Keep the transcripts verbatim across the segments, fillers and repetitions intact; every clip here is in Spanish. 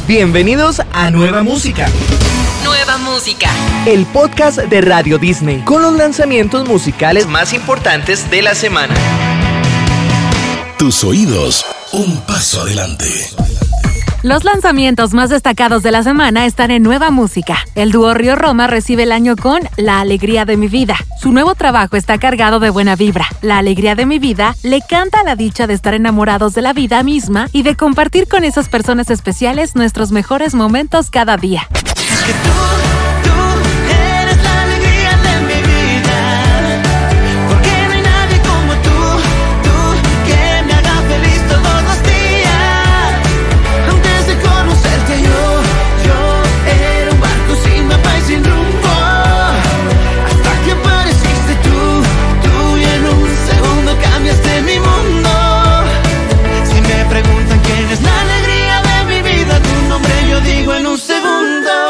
Bienvenidos a Nueva Música. Nueva Música. El podcast de Radio Disney con los lanzamientos musicales más importantes de la semana. Tus oídos, un paso adelante. Los lanzamientos más destacados de la semana están en Nueva Música. El dúo Río Roma recibe el año con La Alegría de mi Vida. Su nuevo trabajo está cargado de buena vibra. La Alegría de mi Vida le canta a la dicha de estar enamorados de la vida misma y de compartir con esas personas especiales nuestros mejores momentos cada día. Es que tú, tú eres la alegría de mi vida, porque no hay nadie como tú, tú que me haga feliz todos los días. Antes de conocerte yo, yo era un barco sin mapa y sin rumbo, hasta que apareciste tú, tú y en un segundo cambiaste mi mundo. Si me preguntan quién es la alegría de mi vida, tu nombre yo digo en un segundo.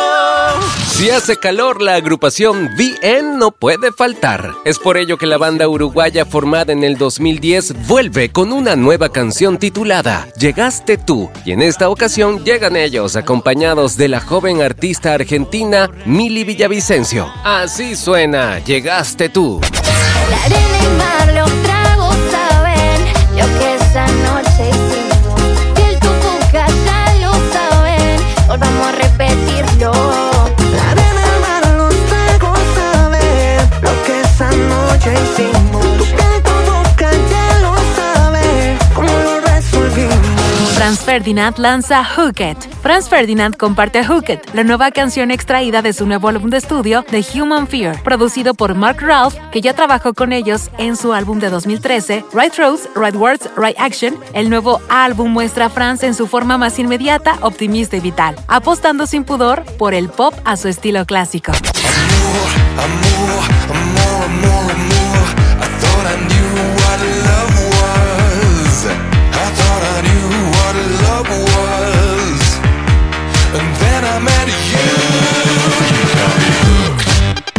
Si hace calor, la agrupación V N no puede faltar. Es por ello que la banda uruguaya formada en el dos mil diez vuelve con una nueva canción titulada Llegaste tú. Y en esta ocasión llegan ellos acompañados de la joven artista argentina Mili Villavicencio. Así suena Llegaste tú. La arena y el mar, los tragos saben lo que esa noche hicimos. Y el tu boca ya lo saben, volvamos a repetirlo. La arena, el mar, los tragos saben lo que esa noche hicimos. Tu piel, tu boca ya lo sabe, cómo lo resolvimos. Franz Ferdinand lanza Hook It. Franz Ferdinand comparte Hook It, la nueva canción extraída de su nuevo álbum de estudio, The Human Fear, producido por Mark Ralph, que ya trabajó con ellos en su álbum de dos mil trece, Right Throws, Right Words, Right Action. El nuevo álbum muestra a Franz en su forma más inmediata, optimista y vital, apostando sin pudor por el pop a su estilo clásico. Amor, amor, amor, amor, amor. I thought I knew what love was. I thought I knew what love was. And then I met you. You got me hooked.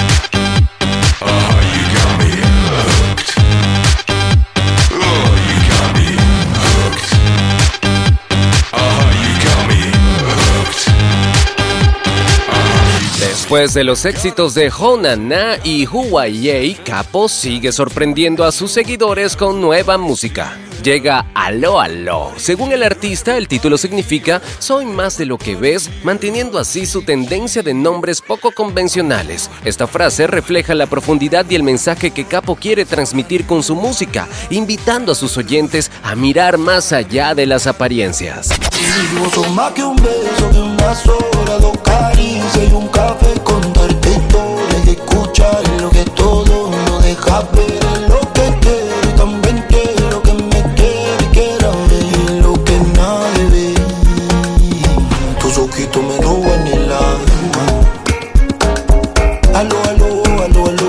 Oh, you got me hooked. Oh, you got me hooked. Oh, you got me hooked. Después de los éxitos de Honana y Huawei, Capo sigue sorprendiendo a sus seguidores con nueva música. Llega Aló Aló. Según el artista, el título significa Soy más de lo que ves, manteniendo así su tendencia de nombres poco convencionales. Esta frase refleja la profundidad y el mensaje que Capo quiere transmitir con su música, invitando a sus oyentes a mirar más allá de las apariencias. Y vos sos más que un beso, que una sola, dos caricias y un café, contarte historias y escuchar lo que todo no deja ver. Lo que quiero, también quiero que me quiera y quiera ver lo que nadie ve. Tus ojitos me roban el alma. Aló, aló, aló, aló.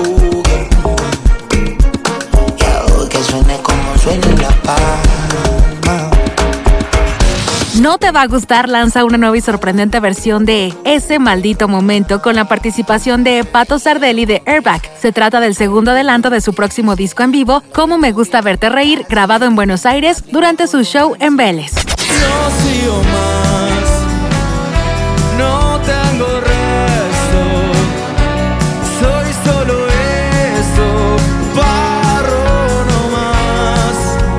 Y ahora que suene como suena la palma. No te va a gustar lanza una nueva y sorprendente versión de Ese Maldito Momento con la participación de Pato Sardelli de Airbag. Se trata del segundo adelanto de su próximo disco en vivo, Cómo me gusta verte reír, grabado en Buenos Aires durante su show en Vélez. No sigo más, no tengo resto, soy solo esto, barro nomás,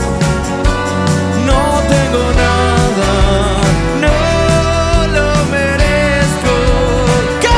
no tengo nada, no lo merezco. ¿Qué?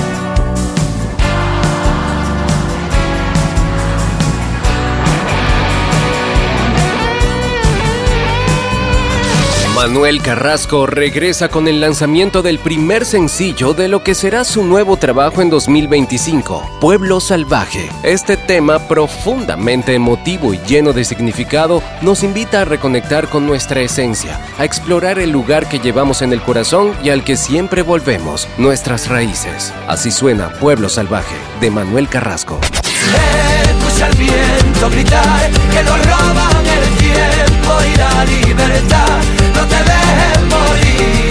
Manuel Carrasco regresa con el lanzamiento del primer sencillo de lo que será su nuevo trabajo en dos mil veinticinco, Pueblo Salvaje. Este tema, profundamente emotivo y lleno de significado, nos invita a reconectar con nuestra esencia, a explorar el lugar que llevamos en el corazón y al que siempre volvemos, nuestras raíces. Así suena Pueblo Salvaje, de Manuel Carrasco. Escucha al viento gritar que nos roban el tiempo y la libertad. No te dejes morir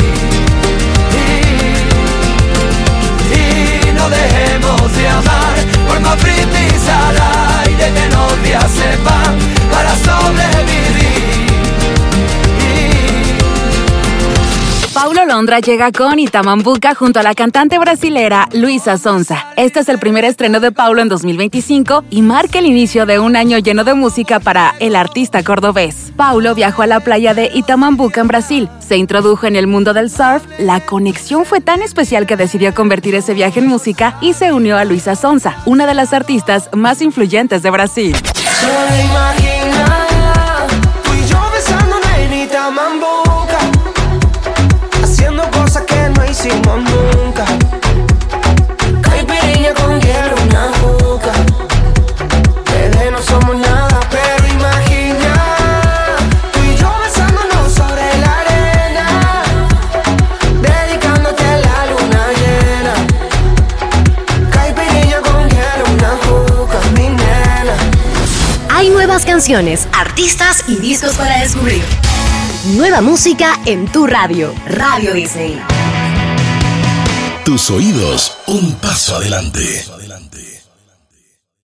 y, y no dejemos de amar. Por más brindis al aire que nos días sepan para sobrevivir. Y Paulo Londra llega con Itamambuca junto a la cantante brasilera Luísa Sonza. Este es el primer estreno de Paulo en dos mil veinticinco y marca el inicio de un año lleno de música para el artista cordobés. Paulo viajó a la playa de Itamambuca en Brasil, se introdujo en el mundo del surf, la conexión fue tan especial que decidió convertir ese viaje en música y se unió a Luísa Sonza, una de las artistas más influyentes de Brasil. Solo imagina, tú y yo besándonos en Itamambuca, haciendo cosas que no hicimos nunca. Caipirinha con hielo, una juca. Bebé, no somos nada, pero imagina, tú y yo besándonos sobre la arena, dedicándote a la luna llena. Caipirinha con hielo, una juca, mi nena. Hay nuevas canciones, artistas y discos para descubrir. Nueva música en tu radio, Radio Disney. Tus oídos, un paso adelante.